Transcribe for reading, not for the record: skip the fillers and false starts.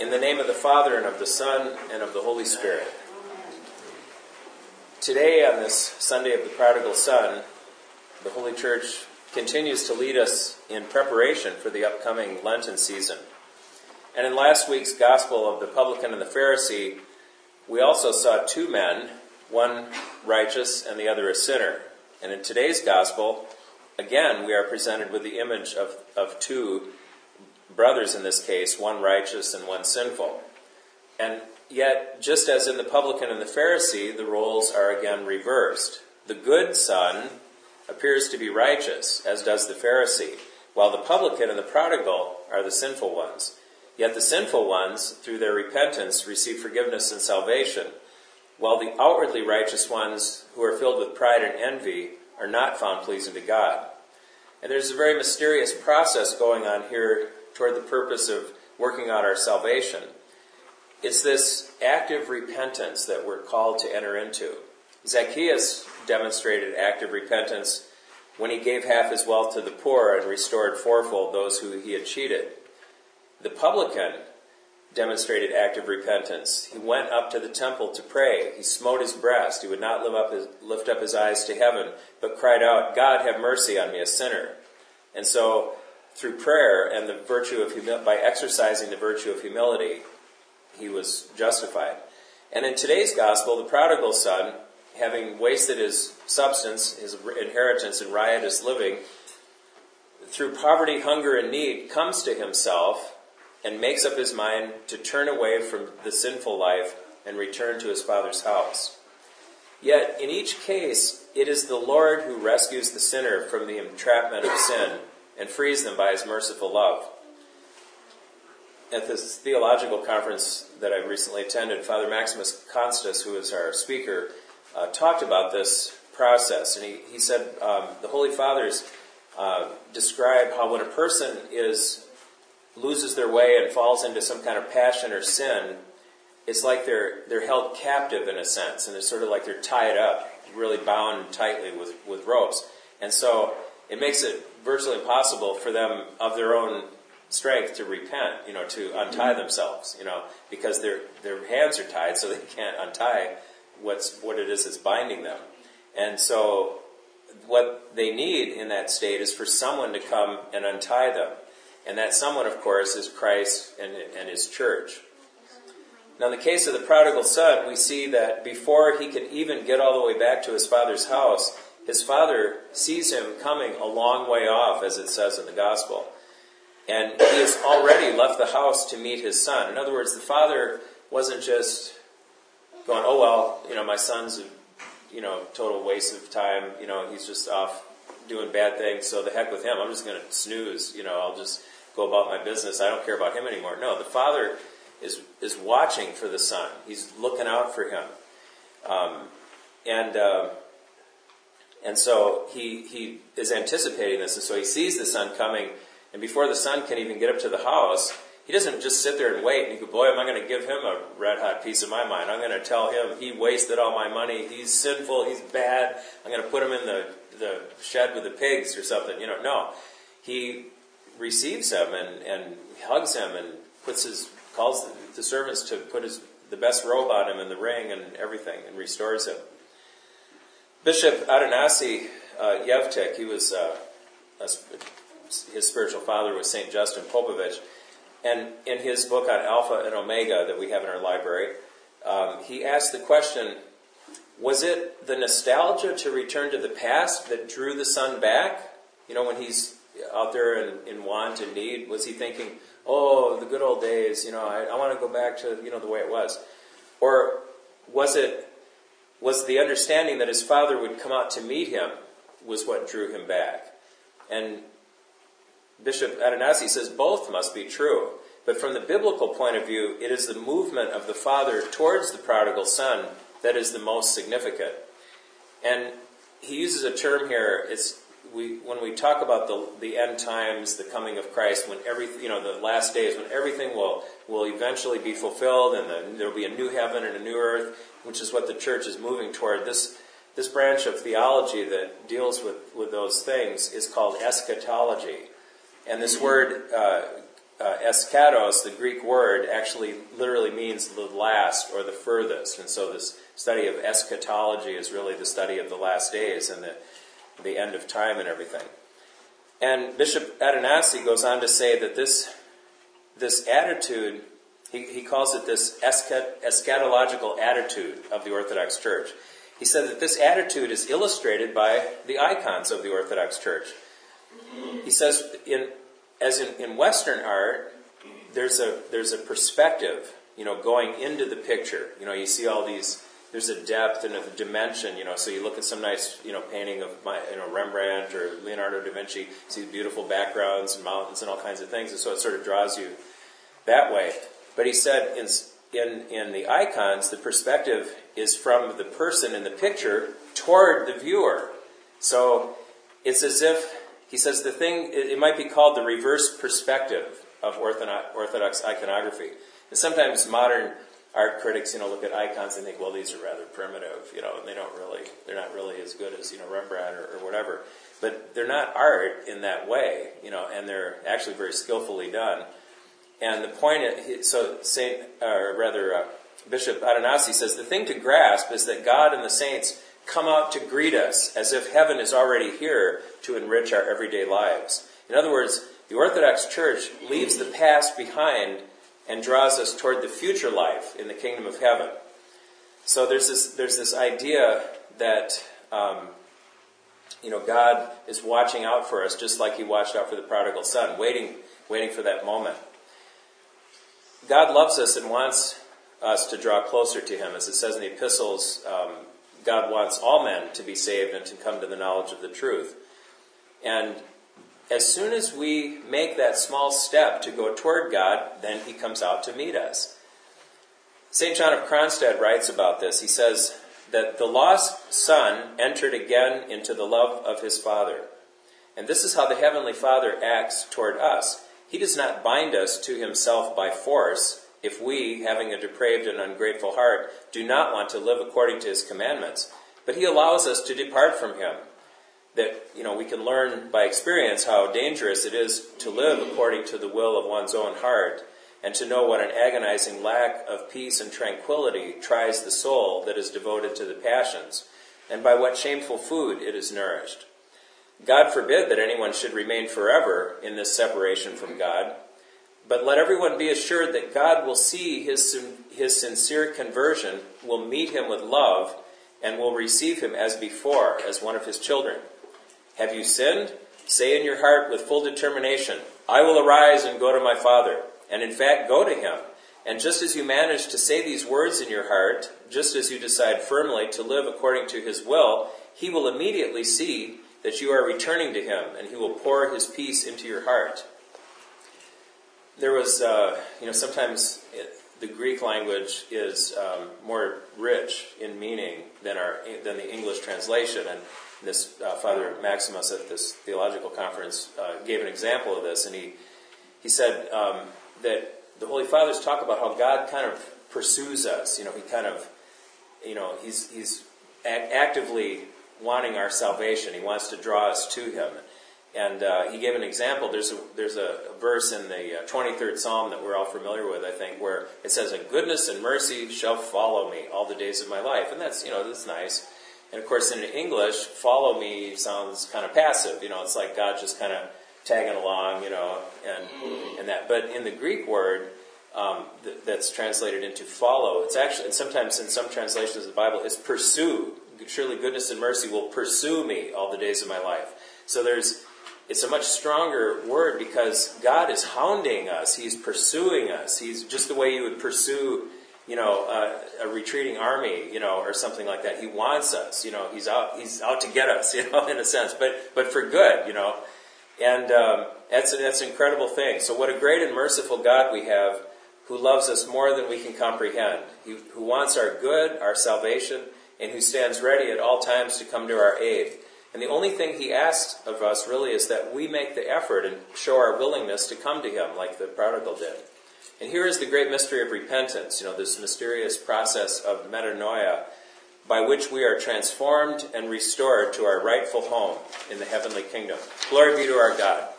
In the name of the Father, and of the Son, and of the Holy Spirit. Today, on this Sunday of the Prodigal Son, the Holy Church continues to lead us in preparation for the upcoming Lenten season. And in last week's Gospel of the Publican and the Pharisee, we also saw two men, one righteous and the other a sinner. And in today's Gospel, again, we are presented with the image of two brothers in this case, one righteous and one sinful. And yet, just as in the publican and the Pharisee, the roles are again reversed. The good son appears to be righteous, as does the Pharisee, while the publican and the prodigal are the sinful ones. Yet the sinful ones, through their repentance, receive forgiveness and salvation, while the outwardly righteous ones, who are filled with pride and envy, are not found pleasing to God. And there's a very mysterious process going on here toward the purpose of working out our salvation. It's this active repentance that we're called to enter into. Zacchaeus demonstrated active repentance when he gave half his wealth to the poor and restored fourfold those who he had cheated. The publican demonstrated active repentance. He went up to the temple to pray. He smote his breast. He would not lift up his eyes to heaven, but cried out, "God, have mercy on me, a sinner." And so, through prayer and the virtue of by exercising the virtue of humility, he was justified. And in today's gospel, the prodigal son, having wasted his substance, his inheritance in riotous living, through poverty, hunger, and need, comes to himself and makes up his mind to turn away from the sinful life and return to his father's house. Yet, in each case, it is the Lord who rescues the sinner from the entrapment of sin and frees them by his merciful love. At this theological conference that I recently attended, Father Maximus Constas, who is our speaker, talked about this process. And he said the Holy Fathers describe how when a person loses their way and falls into some kind of passion or sin, it's like they're held captive in a sense, and it's sort of like they're tied up, really bound tightly with ropes. And so it makes it virtually impossible for them of their own strength to repent, to untie themselves, because their hands are tied, so they can't untie what it is that's binding them. And so what they need in that state is for someone to come and untie them. And that someone, of course, is Christ and his church. Now, in the case of the prodigal son, we see that before he could even get all the way back to his father's house, his father sees him coming a long way off, as it says in the gospel. And he has already left the house to meet his son. In other words, the father wasn't just going, "Oh, well, my son's a, total waste of time. He's just off doing bad things, so the heck with him. I'm just going to snooze. I'll just go about my business. I don't care about him anymore." No, the father is watching for the son. He's looking out for him. And so he is anticipating this, and so he sees the son coming, and before the son can even get up to the house, he doesn't just sit there and wait, and he goes, "Boy, am I going to give him a red-hot piece of my mind. I'm going to tell him he wasted all my money, he's sinful, he's bad, I'm going to put him in the shed with the pigs," or something. No. He receives him and hugs him and calls the servants to put the best robe on him and the ring and everything, and restores him. Bishop Adonasi Yevtik, he was his spiritual father was St. Justin Popovich, and in his book on Alpha and Omega that we have in our library, he asked the question, was it the nostalgia to return to the past that drew the son back? When he's out there in want and need, was he thinking, "Oh, the good old days, I want to go back to, the way it was"? Or was the understanding that his father would come out to meet him was what drew him back? And Bishop Adonasi says both must be true. But from the biblical point of view, it is the movement of the father towards the prodigal son that is the most significant. And he uses a term here, when we talk about the end times, the coming of Christ, when the last days, when everything will eventually be fulfilled, and there will be a new heaven and a new earth, which is what the church is moving toward. This branch of theology that deals with those things is called eschatology. And this word eskatos, the Greek word, actually literally means the last or the furthest. And so this study of eschatology is really the study of the last days and the end of time and everything. And Bishop Adanasi goes on to say that this attitude, he calls it this eschatological attitude of the Orthodox Church. He said that this attitude is illustrated by the icons of the Orthodox Church. He says, in Western art, there's a perspective, going into the picture. You see all these. There's a depth and a dimension. So you look at some nice, painting of Rembrandt or Leonardo da Vinci, see beautiful backgrounds and mountains and all kinds of things, and so it sort of draws you that way. But he said in the icons, the perspective is from the person in the picture toward the viewer. So it's as if, he says, it might be called the reverse perspective of Orthodox iconography. And sometimes modern art critics, look at icons and think, well, these are rather primitive, and they're not really as good as, Rembrandt or whatever. But they're not art in that way, and they're actually very skillfully done. And the point, Bishop Adanasi says, the thing to grasp is that God and the saints come out to greet us as if heaven is already here to enrich our everyday lives. In other words, the Orthodox Church leaves the past behind and draws us toward the future life in the kingdom of heaven. So there's this idea that God is watching out for us, just like He watched out for the prodigal son, waiting for that moment. God loves us and wants us to draw closer to Him. As it says in the epistles, God wants all men to be saved and to come to the knowledge of the truth. And as soon as we make that small step to go toward God, then He comes out to meet us. St. John of Kronstadt writes about this. He says that the lost son entered again into the love of his Father. And this is how the Heavenly Father acts toward us. He does not bind us to Himself by force if we, having a depraved and ungrateful heart, do not want to live according to His commandments. But He allows us to depart from Him. That, we can learn by experience how dangerous it is to live according to the will of one's own heart, and to know what an agonizing lack of peace and tranquility tries the soul that is devoted to the passions, and by what shameful food it is nourished. God forbid that anyone should remain forever in this separation from God, but let everyone be assured that God will see his sincere conversion, will meet him with love, and will receive him as before, as one of His children. Have you sinned? Say in your heart with full determination, I will arise and go to my Father, and in fact go to Him. And just as you manage to say these words in your heart, just as you decide firmly to live according to His will, He will immediately see that you are returning to Him, and He will pour His peace into your heart. There was, sometimes the Greek language is more rich in meaning than the English translation. And this Father Maximus at this theological conference gave an example of this, and he said that the Holy Fathers talk about how God kind of pursues us. He kind of, He's actively wanting our salvation. He wants to draw us to Him. And he gave an example. There's a verse in the 23rd Psalm that we're all familiar with, I think, where it says, "And goodness and mercy shall follow me all the days of my life." And that's nice. And of course, in English, "follow me" sounds kind of passive. It's like God just kind of tagging along, and that. But in the Greek word that's translated into "follow," it's actually, and sometimes in some translations of the Bible, it's "pursue." Surely goodness and mercy will pursue me all the days of my life. So it's a much stronger word because God is hounding us. He's pursuing us. He's just the way you would pursue, a retreating army, or something like that. He wants us. He's out to get us, in a sense, but for good, And that's an incredible thing. So what a great and merciful God we have, who loves us more than we can comprehend, who wants our good, our salvation, and who stands ready at all times to come to our aid. And the only thing He asks of us really is that we make the effort and show our willingness to come to Him like the prodigal did. And here is the great mystery of repentance, this mysterious process of metanoia by which we are transformed and restored to our rightful home in the heavenly kingdom. Glory be to our God.